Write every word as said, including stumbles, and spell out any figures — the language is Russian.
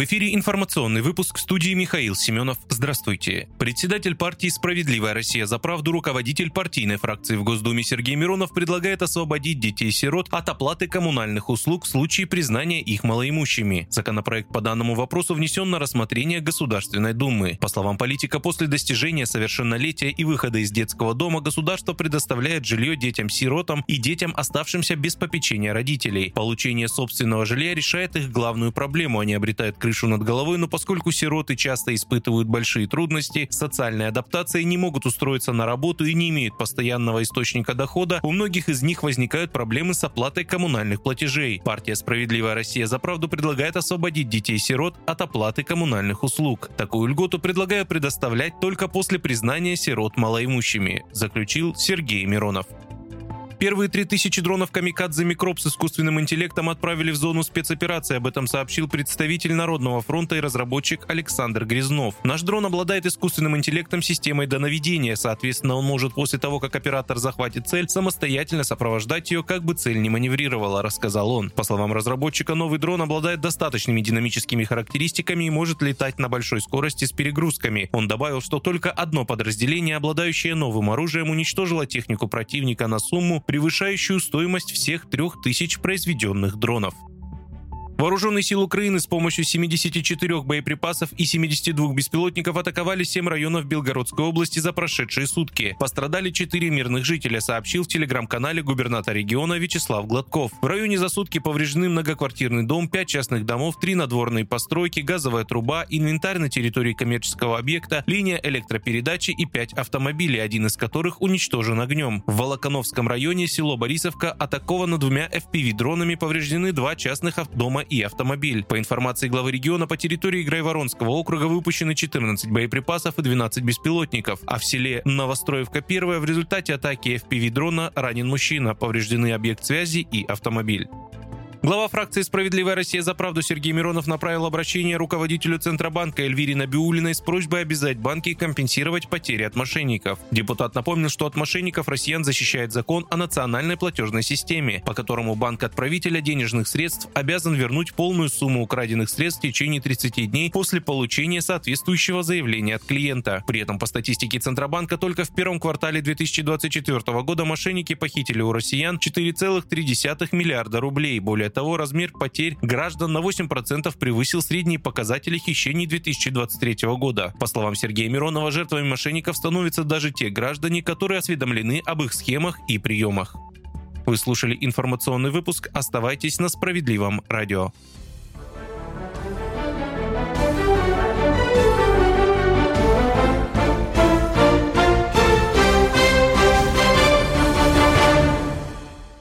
В эфире информационный выпуск, в студии Михаил Семенов. Здравствуйте. Председатель партии «Справедливая Россия за правду», руководитель партийной фракции в Госдуме Сергей Миронов предлагает освободить детей-сирот от оплаты коммунальных услуг в случае признания их малоимущими. Законопроект по данному вопросу внесен на рассмотрение Государственной Думы. По словам политика, после достижения совершеннолетия и выхода из детского дома государство предоставляет жилье детям-сиротам и детям, оставшимся без попечения родителей. Получение собственного жилья решает их главную проблему. Они обретают крышу над головой, но поскольку сироты часто испытывают большие трудности с социальной адаптацией, не могут устроиться на работу и не имеют постоянного источника дохода, у многих из них возникают проблемы с оплатой коммунальных платежей. Партия «Справедливая Россия за правду» предлагает освободить детей-сирот от оплаты коммунальных услуг. Такую льготу предлагаю предоставлять только после признания сирот малоимущими, заключил Сергей Миронов. Первые три тысячи дронов «Камикадзе Микроб» с искусственным интеллектом отправили в зону спецоперации. Об этом сообщил представитель Народного фронта и разработчик Александр Грязнов. Наш дрон обладает искусственным интеллектом системой донаведения. Соответственно, он может после того, как оператор захватит цель, самостоятельно сопровождать ее, как бы цель не маневрировала, рассказал он. По словам разработчика, новый дрон обладает достаточными динамическими характеристиками и может летать на большой скорости с перегрузками. Он добавил, что только одно подразделение, обладающее новым оружием, уничтожило технику противника на сумму, превышающую стоимость всех трех тысяч произведенных дронов. Вооруженные силы Украины с помощью семидесяти четырёх боеприпасов и семидесяти двух беспилотников атаковали семь районов Белгородской области за прошедшие сутки. Пострадали четыре мирных жителя, сообщил в телеграм-канале губернатор региона Вячеслав Гладков. В районе за сутки повреждены многоквартирный дом, пять частных домов, три надворные постройки, газовая труба, инвентарь на территории коммерческого объекта, линия электропередачи и пять автомобилей, один из которых уничтожен огнем. В Волоконовском районе село Борисовка атаковано двумя эф пи ви-дронами, повреждены два частных дома и автомобиль. По информации главы региона, по территории Грайворонского округа выпущены четырнадцать боеприпасов и двенадцать беспилотников, а в селе Новостроевка-Первая в результате атаки эф пи ви-дрона ранен мужчина, повреждены объект связи и автомобиль. Глава фракции «Справедливая Россия за правду» Сергей Миронов направил обращение руководителю Центробанка Эльвире Набиуллиной с просьбой обязать банки компенсировать потери от мошенников. Депутат напомнил, что от мошенников россиян защищает закон о национальной платежной системе, по которому банк-отправителя денежных средств обязан вернуть полную сумму украденных средств в течение тридцати дней после получения соответствующего заявления от клиента. При этом по статистике Центробанка только в первом квартале две тысячи двадцать четвёртого года мошенники похитили у россиян четыре целых три десятых миллиарда рублей. Более того, размер потерь граждан на восемь процентов превысил средние показатели хищений две тысячи двадцать третьего года. По словам Сергея Миронова, жертвами мошенников становятся даже те граждане, которые осведомлены об их схемах и приемах. Вы слушали информационный выпуск. Оставайтесь на Справедливом радио.